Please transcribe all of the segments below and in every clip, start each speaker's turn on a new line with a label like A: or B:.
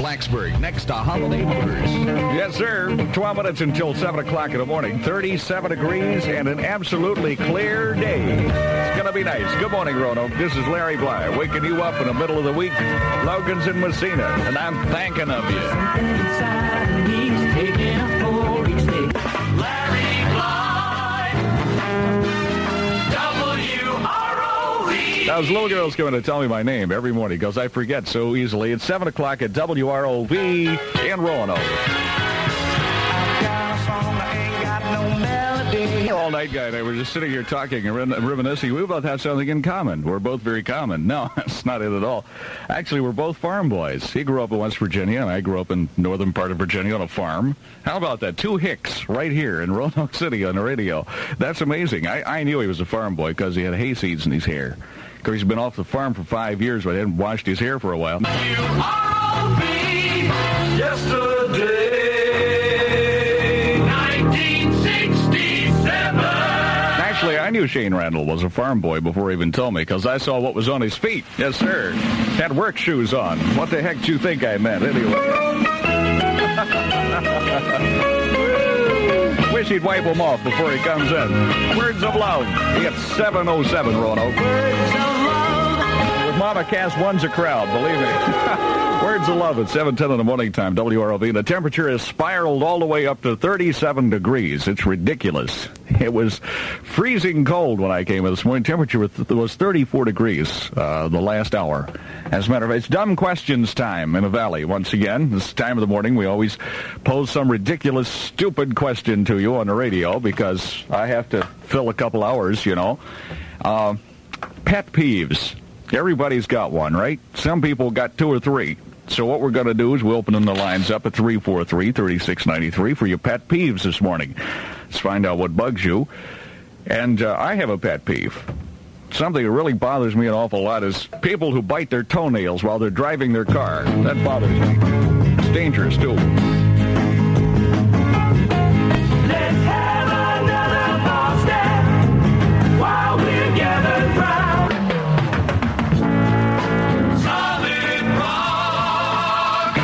A: Blacksburg, next to Holiday Motors.
B: Yes, sir. 12 minutes until 7 o'clock in the morning. 37 degrees and an absolutely clear day. It's going to be nice. Good morning, Roanoke. This is Larry Bly, waking you up in the middle of the week. Logan's in Messina, and I'm thanking of you.
C: Larry Bly, WROV.
B: Now, this little girl's going to tell me my name every morning because I forget so easily. It's 7 o'clock at WROV in Roanoke. All night guy and I were just sitting here talking and reminiscing. We both have something in common. We're both very common. No, that's not it at all. Actually, we're both farm boys. He grew up in West Virginia, and I grew up in northern part of Virginia on a farm. How about that? Two Hicks right here in Roanoke City on the radio. That's amazing. I knew he was a farm boy because he had hay seeds in his hair. Because he's been off the farm for 5 years, but hadn't washed his hair for a while.
C: WROV, yesterday, 1967.
B: Actually, I knew Shane Randall was a farm boy before he even told me, because I saw what was on his feet. Yes, sir. Had work shoes on. What the heck do you think I meant, anyway? Wish he'd wipe them off before he comes in. Words of love. It's 7:07, Roanoke. With Mama Cass, one's a crowd, believe me. Words of love at 7:10 in the morning time, WROV. The temperature has spiraled all the way up to 37 degrees. It's ridiculous. It was freezing cold when I came in this morning. Temperature was 34 degrees the last hour. As a matter of fact, it's dumb questions time in the valley. Once again, this time of the morning, we always pose some ridiculous, stupid question to you on the radio because I have to fill a couple hours, you know. Pet peeves. Everybody's got one, right? Some people got two or three. So what we're going to do is we'll open the lines up at 343-3693 for your pet peeves this morning. Let's find out what bugs you. And I have a pet peeve. Something that really bothers me an awful lot is people who bite their toenails while they're driving their car. That bothers me. It's dangerous, too.
C: Let's have another ball step while we're gathered round. Solid Rock,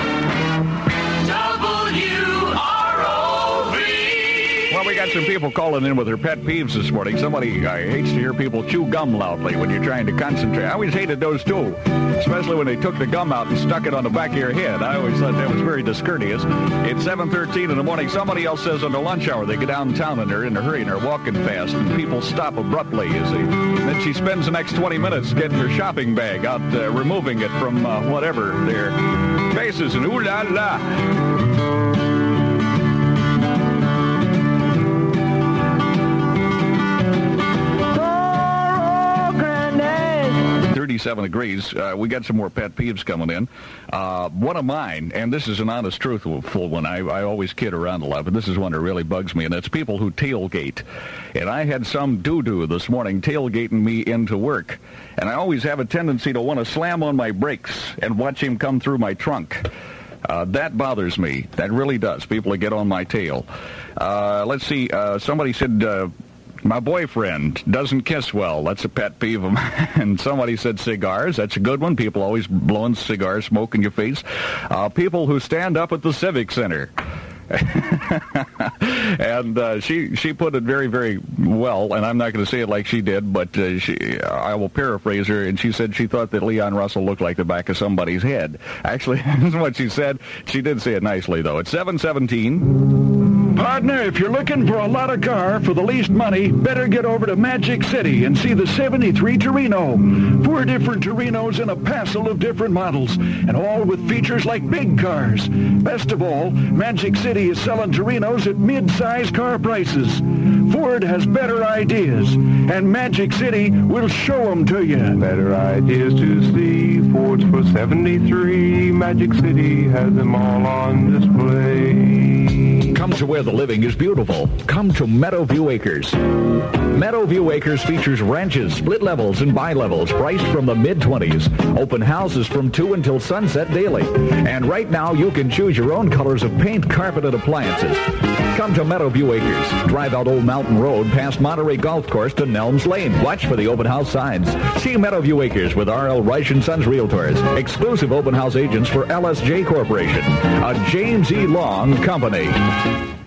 C: WROV.
B: Well, we got some people calling in with their pet peeves this morning. Somebody hates to hear people chew gum loudly when you're trying to concentrate. I always hated those, too, especially when they took the gum out and stuck it on the back of your head. I always thought that was very discourteous. It's 7:13 in the morning. Somebody else says on the lunch hour they get downtown and they're in a hurry and they're walking fast, and people stop abruptly. Then she spends the next 20 minutes getting her shopping bag out, removing it from whatever, their faces, and ooh la la. 37 degrees. We got some more pet peeves coming in. One of mine, and this is an honest, truthful one. I always kid around a lot, but this is one that really bugs me, and that's people who tailgate. And I had some doo-doo this morning tailgating me into work. And I always have a tendency to want to slam on my brakes and watch him come through my trunk. That bothers me. That really does. People that get on my tail. Let's see. Somebody said... my boyfriend doesn't kiss well. That's a pet peeve of mine. And somebody said cigars. That's a good one. People always blowing cigar smoke in your face. People who stand up at the Civic Center. And she put it very, very well, and I'm not going to say it like she did, but I will paraphrase her, and she said she thought that Leon Russell looked like the back of somebody's head. Actually, that's what she said. She did say it nicely, though. It's 7:17.
D: Partner, if you're looking for a lot of car for the least money, better get over to Magic City and see the 73 Torino. 4 different Torinos in a passel of different models, and all with features like big cars. Best of all, Magic City is selling Torinos at mid-size car prices. Ford has better ideas, and Magic City will show them to you.
E: Better ideas to see, Fords for 73. Magic City has them all on display.
A: Come to where the living is beautiful. Come to Meadowview Acres. Meadowview Acres features ranches, split levels, and bi-levels priced from the mid-20s. Open houses from 2 until sunset daily. And right now, you can choose your own colors of paint, carpet, and appliances. Come to Meadowview Acres. Drive out Old Mountain Road past Monterey Golf Course to Nelms Lane. Watch for the open house signs. See Meadowview Acres with R.L. Reich & Sons Realtors. Exclusive open house agents for LSJ Corporation. A James E. Long company.